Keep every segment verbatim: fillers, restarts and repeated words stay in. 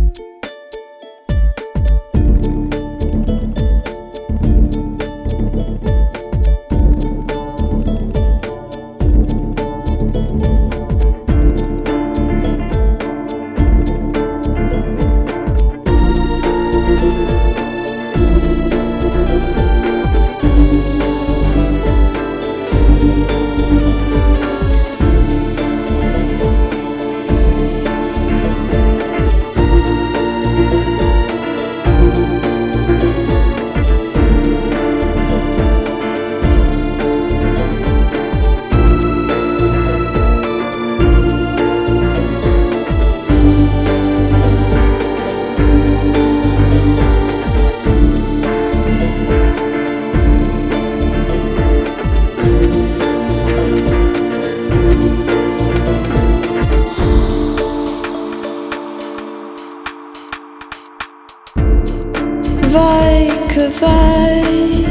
Vaille que vaille,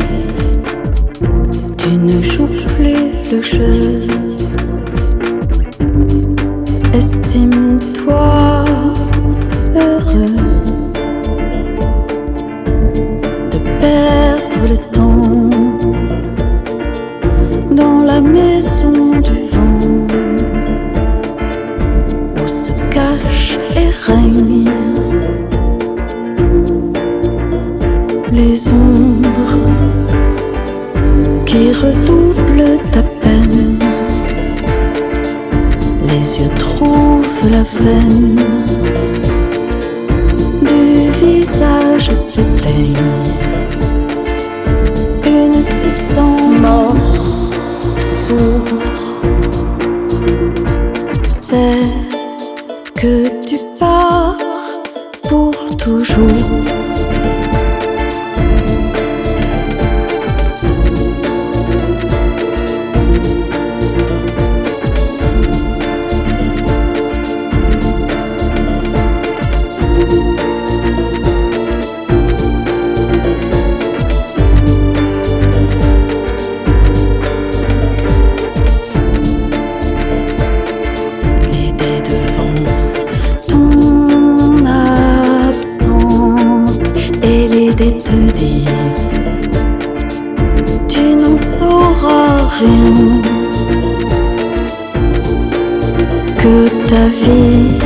tu ne joues plus le jeu. Estime-toi heureux de perdre le temps dans la maison du vent où se cache et règne les ombres qui redoublent ta peine. Les yeux trouvent la veine du visage s'éteigne. Une substance mort, sourd, c'est que tu pars pour toujours. Te disent, tu n'en sauras rien, que ta vie